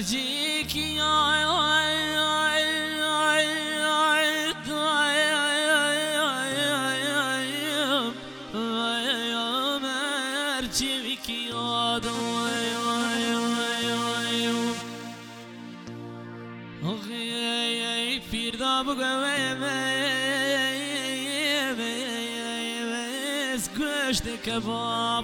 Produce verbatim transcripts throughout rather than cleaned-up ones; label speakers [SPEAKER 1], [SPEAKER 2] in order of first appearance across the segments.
[SPEAKER 1] مرجيكي گوشت کباب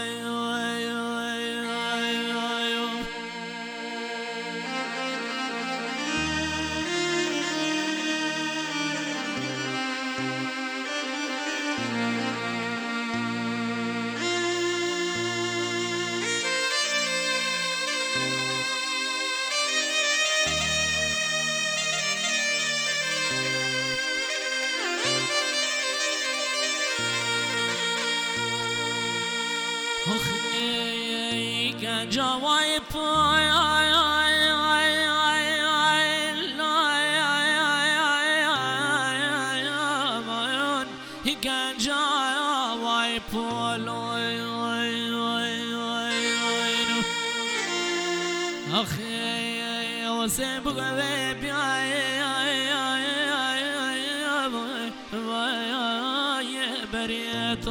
[SPEAKER 1] جوای پای جوای پای آخه واسه بگوه بیای بریت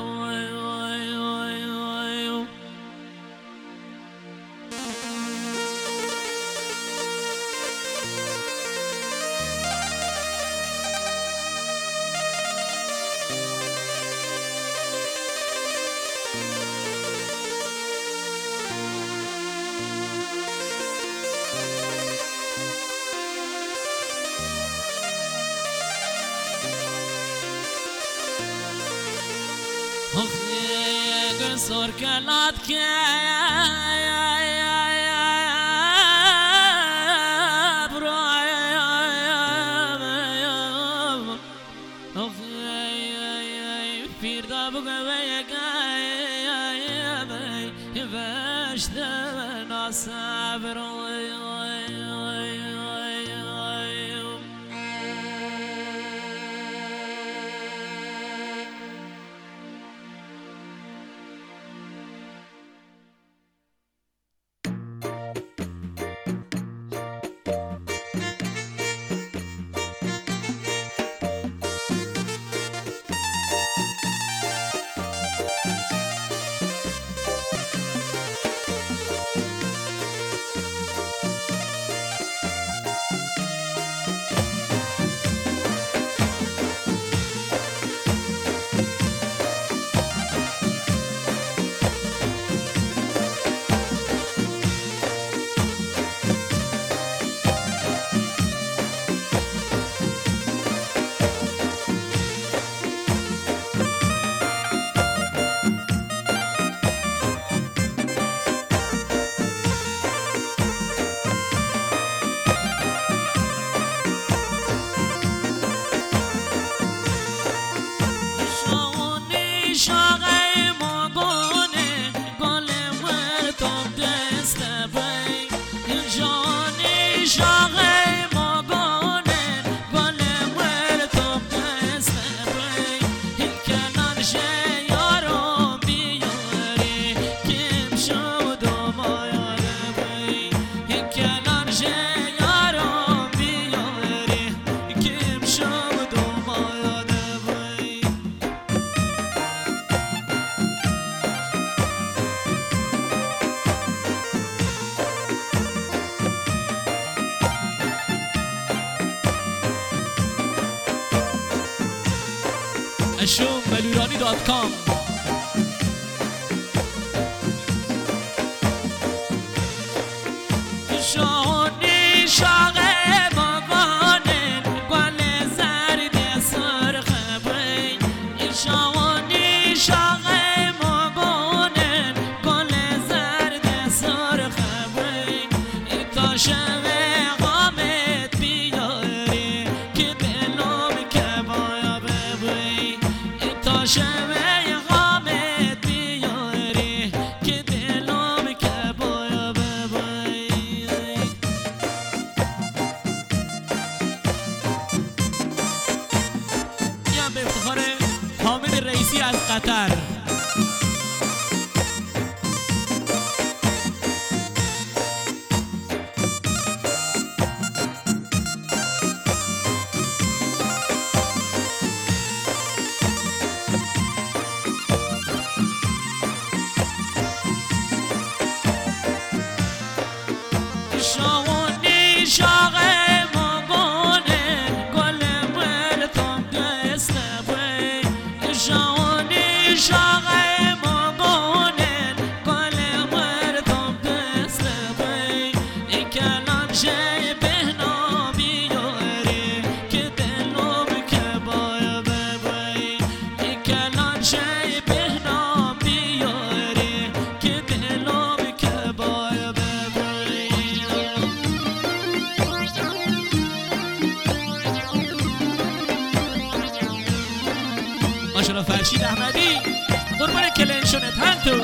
[SPEAKER 1] سر کلات که پیردا بگوی گای وشت نصبر شوم ملورانی دات کام شونی شاقه مگانه گل زرد سرخ بی شونی شاقه مگانه گل زرد سرخ بی تا شوه غامت بیاری که دلم که باید ببی تا شوه غامت بیاری که دلم که باید ببی یا به افتخار حامد رئیسی از قطر شنا فرشید احمدی قربان کلنشونت هن تو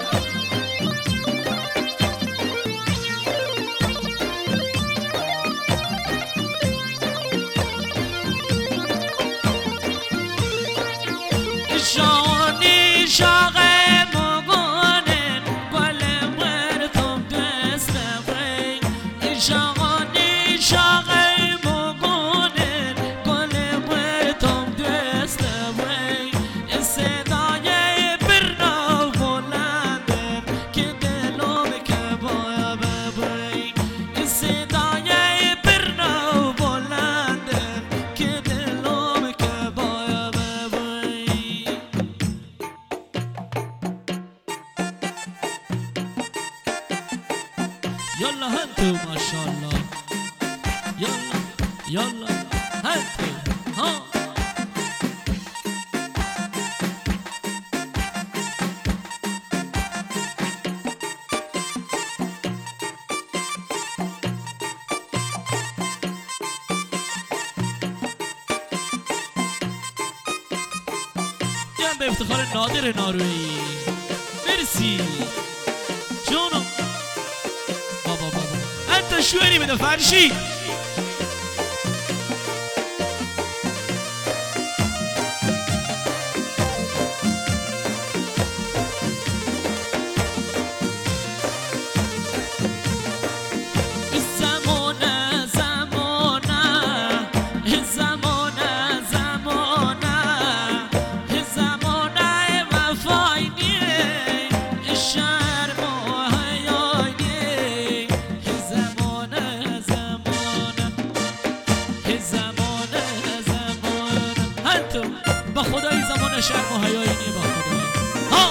[SPEAKER 1] شانی شاق مگانن گل مرتم دست بی شانی شاق مگانن گل مرتم دست بی صدای برنا بلندن که دلم که باید ببی صدای برنا بلندن که دلم که باید ببی يلا هنتو ما شاء الله يلا يلا هنتو ها يا به افتخار نادر نارویی مرسی جونم بابا بابا انت شوری بده فرشی زمانه زمانه زمانه زمانه زمانه وفاینی شرم و حیایی زمانه زمانه زمانه زمانه حتی با خدای زمان شرم و حیایی نی با خدای ها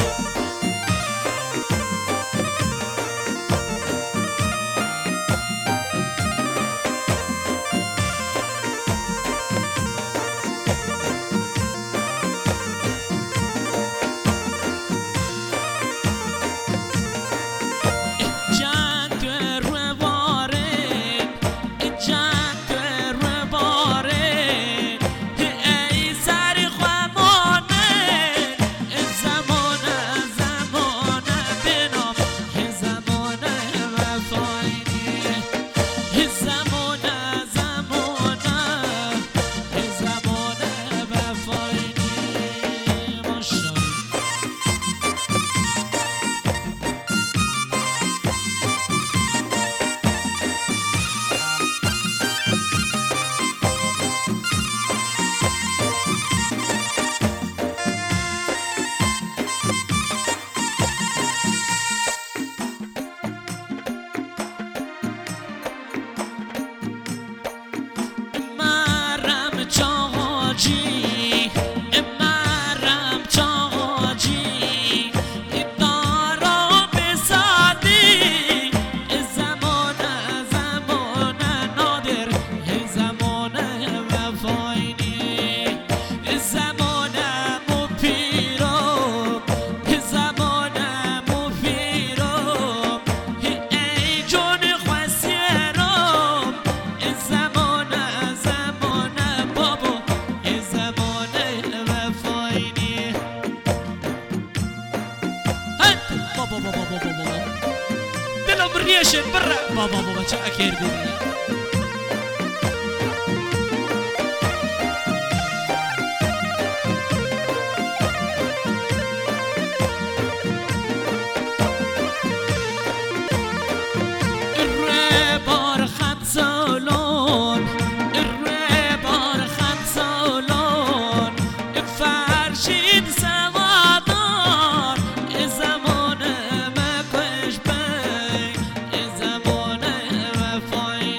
[SPEAKER 1] ریشن برا بابا بابا چه کردی
[SPEAKER 2] Fine.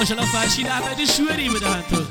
[SPEAKER 1] ماشاءالله فرشید احمدی شوری بدهن تو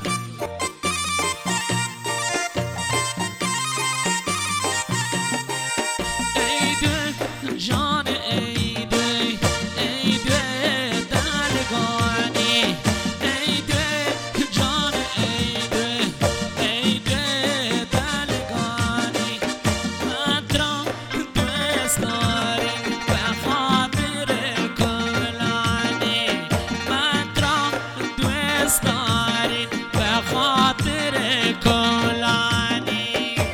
[SPEAKER 1] ایده جان ایده ایده دلگانی ایده جان ایده ایده دلگانی من را دوست داری به خاطر کلانی من را دوست داری به خاطر کلانی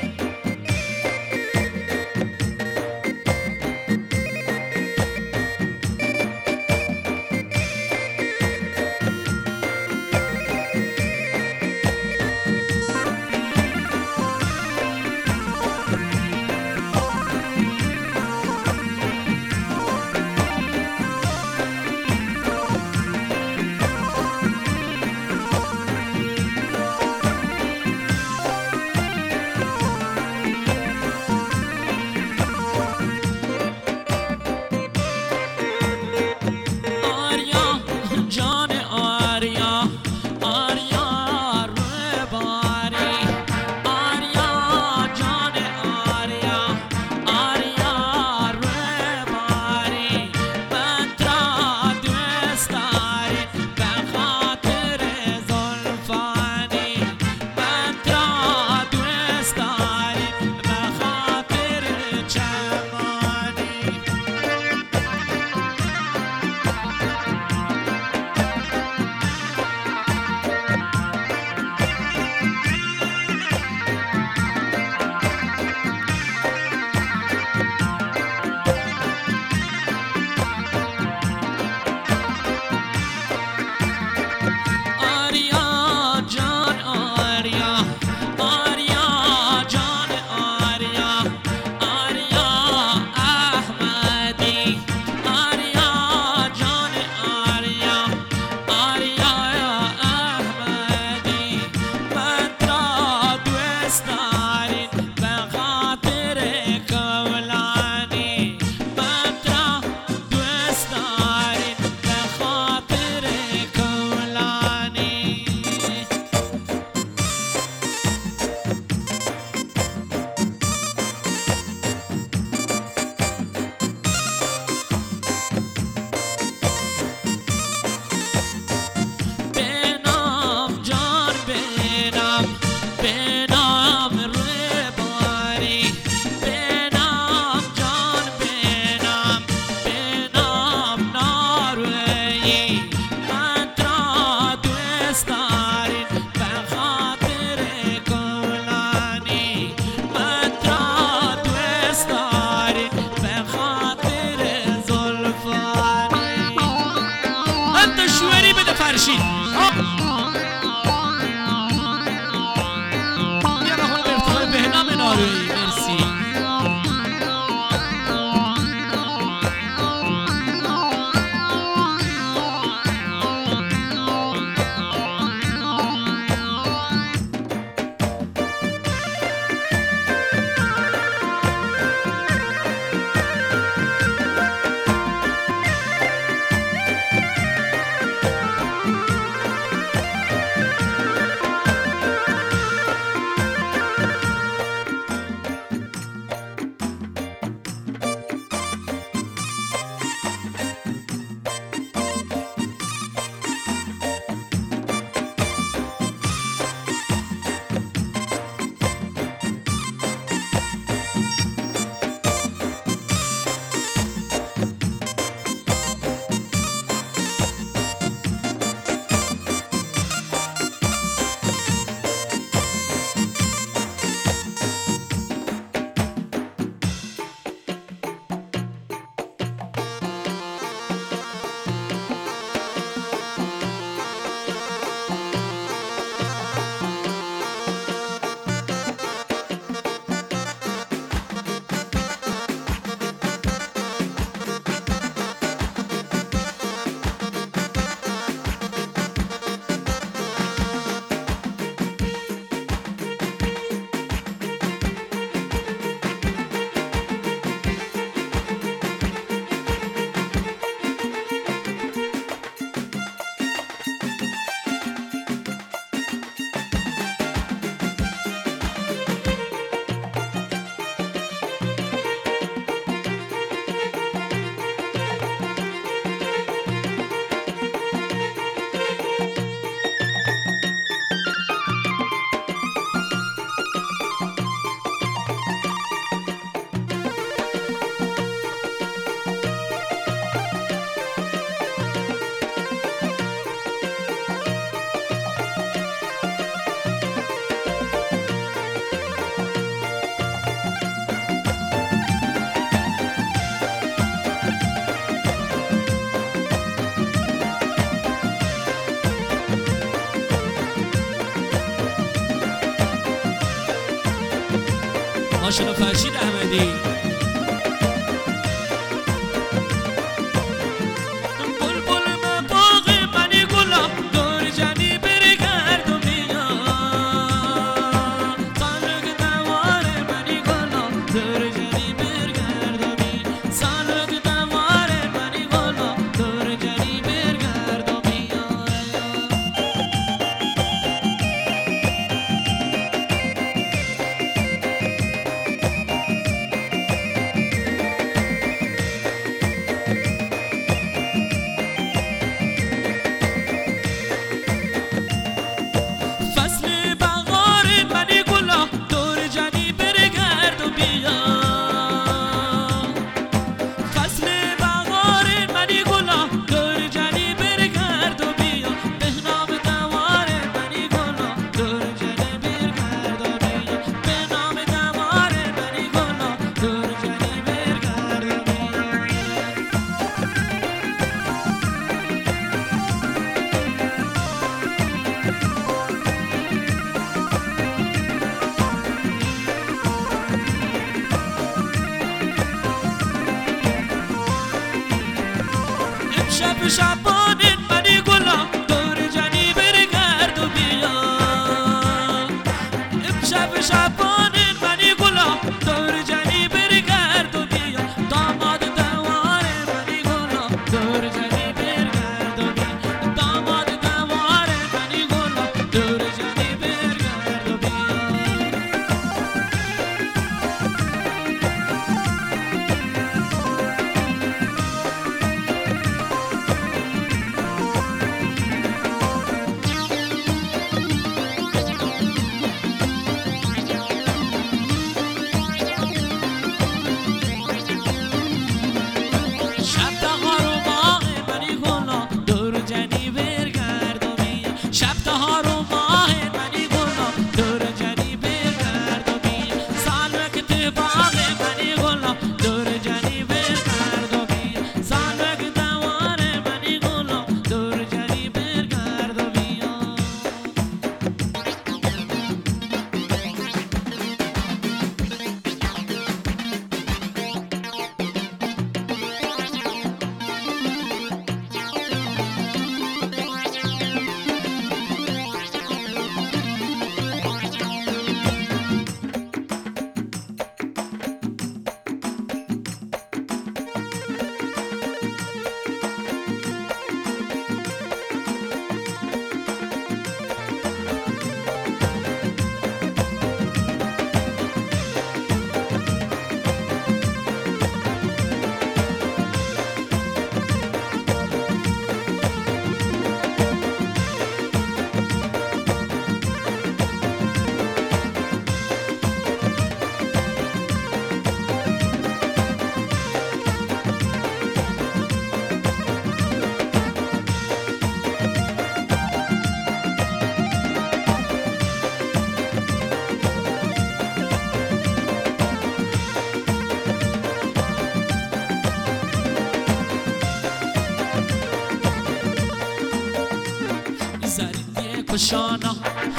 [SPEAKER 1] فرشید یه بخونه به افتخار بهنام نارویی مرسی ماشاءالله فرشید احمدی. شب شبانین منی گلم دور جنی برگرد و بیا. امشب شبانین منی گلم دور جنی برگرد و بیا. داماد دواره منی گلم دور جنی برگرد و بیا. داماد دواره منی گلم دور جنی برگرد و بیا. کشانا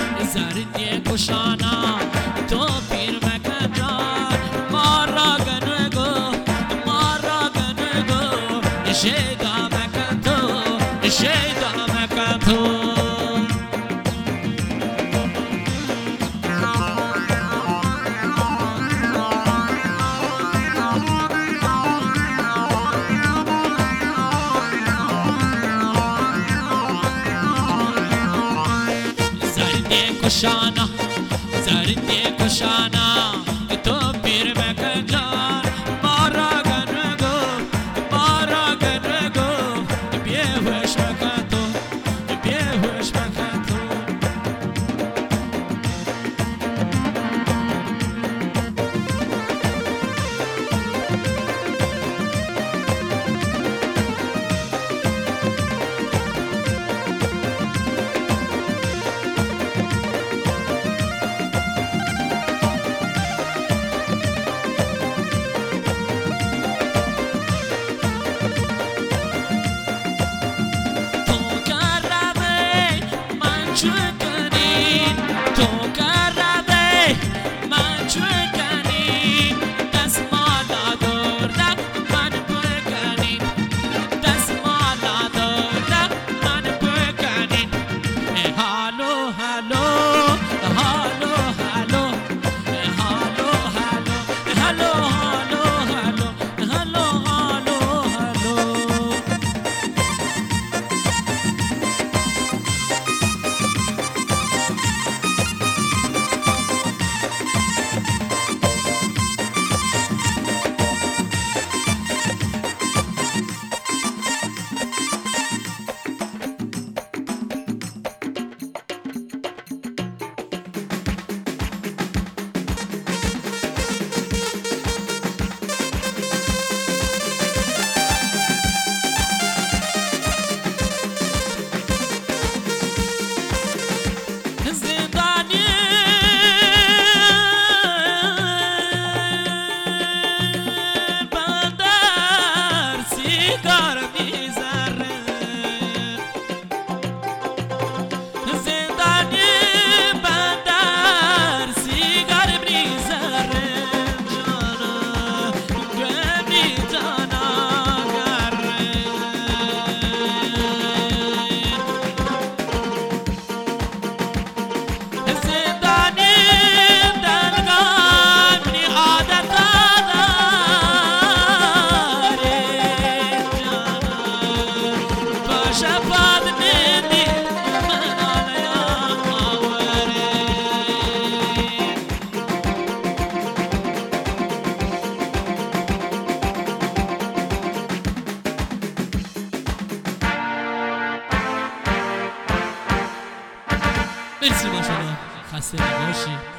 [SPEAKER 1] زردی کشانا تو پیر مکن جان ما را گنگو ما را گنگو شیدا مکن تو شیدا مکن تو. کشانا زردی کشانا تو پیر مکن جان ما را گنگو ما را گنگو بیهوش مکن تو بیهوش مکن تو. مرسی ماشاءالله خسته نباشی.